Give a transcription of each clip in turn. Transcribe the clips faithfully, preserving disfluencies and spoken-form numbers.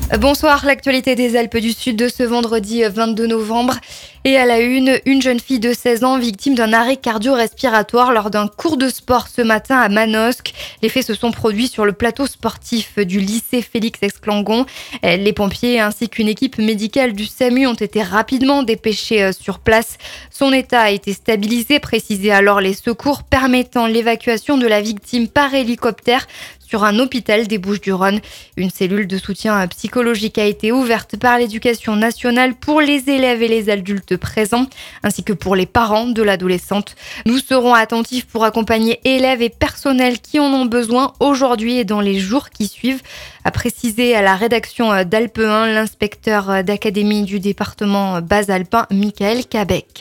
Bonsoir, l'actualité des Alpes du Sud de ce vendredi vingt-deux novembre. Et à la une, une jeune fille de seize ans victime d'un arrêt cardio-respiratoire lors d'un cours de sport ce matin à Manosque. Les faits se sont produits sur le plateau sportif du lycée Félix-Esclangon. Les pompiers ainsi qu'une équipe médicale du SAMU ont été rapidement dépêchés sur place. Son état a été stabilisé, précisaient alors les secours, permettant l'évacuation de la victime par hélicoptère sur un hôpital des Bouches-du-Rhône. Une cellule de soutien psychologique a été ouverte par l'Éducation nationale pour les élèves et les adultes présents, ainsi que pour les parents de l'adolescente. Nous serons attentifs pour accompagner élèves et personnels qui en ont besoin aujourd'hui et dans les jours qui suivent, a précisé à la rédaction d'Alpe un l'inspecteur d'académie du département bas-alpin, Michael Cabec.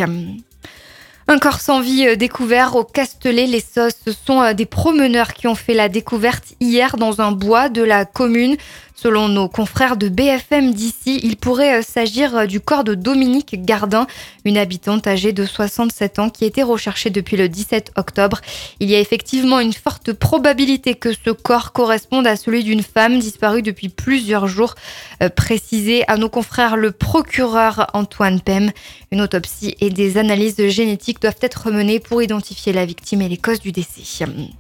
Un corps sans vie découvert au Castellet. Les Sosses, ce sont des promeneurs qui ont fait la découverte hier dans un bois de la commune. Selon nos confrères de B F M d'ici, il pourrait s'agir du corps de Dominique Gardin, une habitante âgée de soixante-sept ans qui était recherchée depuis le dix-sept octobre. Il y a effectivement une forte probabilité que ce corps corresponde à celui d'une femme disparue depuis plusieurs jours, euh, précisé à nos confrères le procureur Antoine Pem. Une autopsie et des analyses génétiques doivent être menées pour identifier la victime et les causes du décès.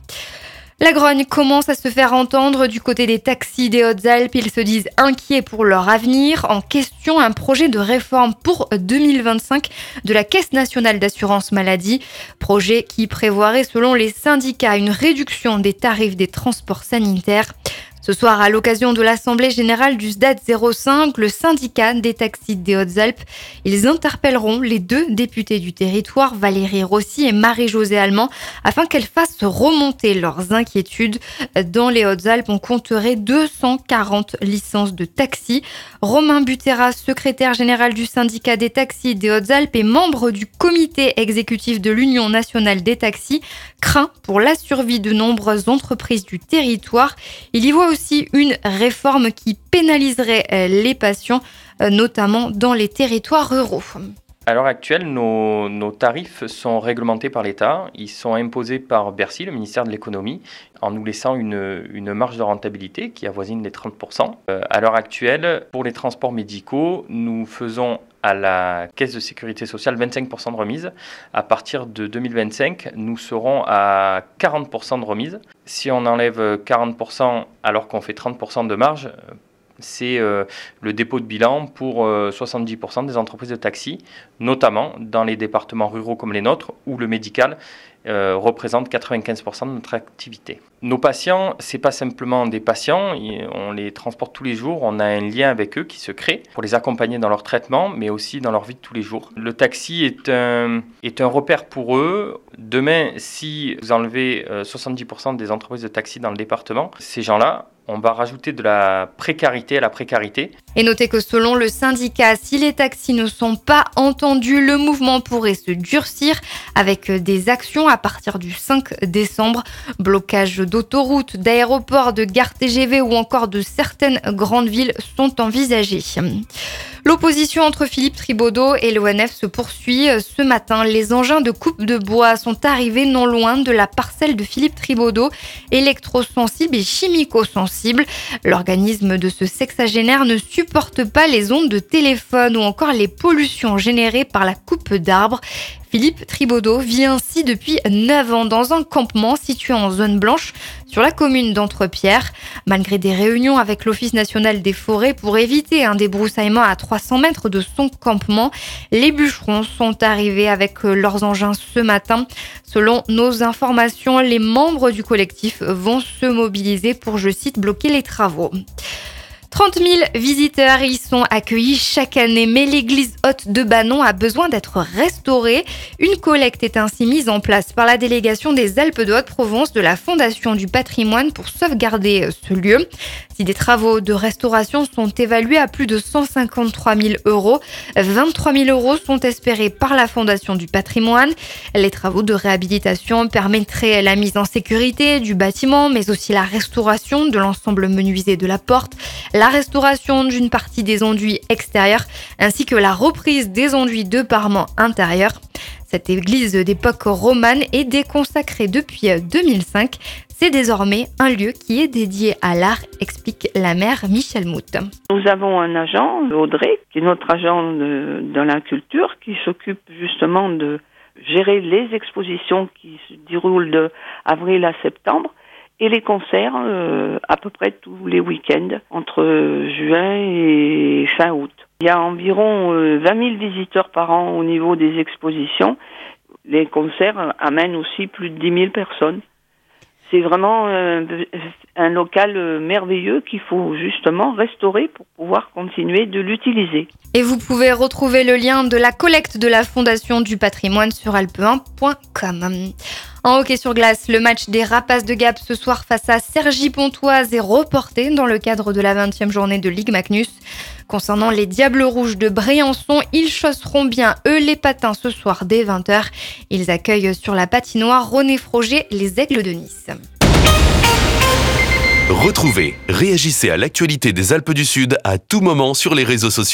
La grogne commence à se faire entendre du côté des taxis des Hautes-Alpes. Ils se disent inquiets pour leur avenir. En question, un projet de réforme pour deux mille vingt-cinq de la Caisse nationale d'assurance maladie. Projet qui prévoirait, selon les syndicats, une réduction des tarifs des transports sanitaires. Ce soir, à l'occasion de l'Assemblée générale du S D A T zéro cinq, le syndicat des taxis des Hautes-Alpes, ils interpelleront les deux députés du territoire, Valérie Rossi et Marie-Josée Allemand, afin qu'elles fassent remonter leurs inquiétudes. Dans les Hautes-Alpes, on compterait deux cent quarante licences de taxi. Romain Butera, secrétaire général du syndicat des taxis des Hautes-Alpes et membre du comité exécutif de l'Union nationale des taxis, craint pour la survie de nombreuses entreprises du territoire. Il y voit aussi une réforme qui pénaliserait les patients, notamment dans les territoires ruraux. À l'heure actuelle, nos, nos tarifs sont réglementés par l'État. Ils sont imposés par Bercy, le ministère de l'économie, en nous laissant une, une marge de rentabilité qui avoisine les trente pour cent. Euh, à l'heure actuelle, pour les transports médicaux, nous faisons à la Caisse de sécurité sociale vingt-cinq pour cent de remise. À partir de deux mille vingt-cinq, nous serons à quarante pour cent de remise. Si on enlève quarante pour cent alors qu'on fait trente pour cent de marge, c'est euh, le dépôt de bilan pour euh, soixante-dix pour cent des entreprises de taxi, notamment dans les départements ruraux comme les nôtres, où le médical euh, représente quatre-vingt-quinze pour cent de notre activité. Nos patients, ce n'est pas simplement des patients, on les transporte tous les jours, on a un lien avec eux qui se crée pour les accompagner dans leur traitement, mais aussi dans leur vie de tous les jours. Le taxi est un, est un repère pour eux. Demain, si vous enlevez euh, soixante-dix pour cent des entreprises de taxi dans le département, ces gens-là, on va rajouter de la précarité à la précarité. Et notez que selon le syndicat, si les taxis ne sont pas entendus, le mouvement pourrait se durcir avec des actions à partir du cinq décembre. Blocage d'autoroutes, d'aéroports, de gares T G V ou encore de certaines grandes villes sont envisagés. L'opposition entre Philippe Thribaudot et l'O N F se poursuit. Ce matin, les engins de coupe de bois sont arrivés non loin de la parcelle de Philippe Thribaudot, électrosensible et chimico-sensible. L'organisme de ce sexagénaire ne supporte pas les ondes de téléphone ou encore les pollutions générées par la coupe d'arbres. Philippe Thribaudot vit ainsi depuis neuf ans dans un campement situé en zone blanche sur la commune d'Entrepierre. Malgré des réunions avec l'Office national des forêts pour éviter un débroussaillement à trois cents mètres de son campement, les bûcherons sont arrivés avec leurs engins ce matin. Selon nos informations, les membres du collectif vont se mobiliser pour, je cite, bloquer les travaux. trente mille visiteurs y sont accueillis chaque année, mais l'église haute de Banon a besoin d'être restaurée. Une collecte est ainsi mise en place par la délégation des Alpes de Haute-Provence de la Fondation du patrimoine pour sauvegarder ce lieu. Si des travaux de restauration sont évalués à plus de cent cinquante-trois mille euros, vingt-trois mille euros sont espérés par la Fondation du patrimoine. Les travaux de réhabilitation permettraient la mise en sécurité du bâtiment, mais aussi la restauration de l'ensemble menuisé de la porte, la restauration d'une partie des enduits extérieurs, ainsi que la reprise des enduits de parement intérieur. Cette église d'époque romane est déconsacrée depuis deux mille cinq. C'est désormais un lieu qui est dédié à l'art, explique la maire Michèle Mout. Nous avons un agent, Audrey, qui est notre agent de, dans la culture, qui s'occupe justement de gérer les expositions qui se déroulent de avril à septembre et les concerts euh, à peu près tous les week-ends entre juin et fin août. Il y a environ euh, vingt mille visiteurs par an au niveau des expositions. Les concerts amènent aussi plus de dix mille personnes. C'est vraiment euh, un local merveilleux qu'il faut justement restaurer pour pouvoir continuer de l'utiliser. Et vous pouvez retrouver le lien de la collecte de la Fondation du patrimoine sur alpe un point com. En hockey sur glace, le match des Rapaces de Gap ce soir face à Cergy-Pontoise est reporté dans le cadre de la vingtième journée de Ligue Magnus. Concernant les Diables Rouges de Briançon, ils chausseront bien eux les patins ce soir dès vingt heures. Ils accueillent sur la patinoire René Froger les Aigles de Nice. Retrouvez, réagissez à l'actualité des Alpes du Sud à tout moment sur les réseaux sociaux.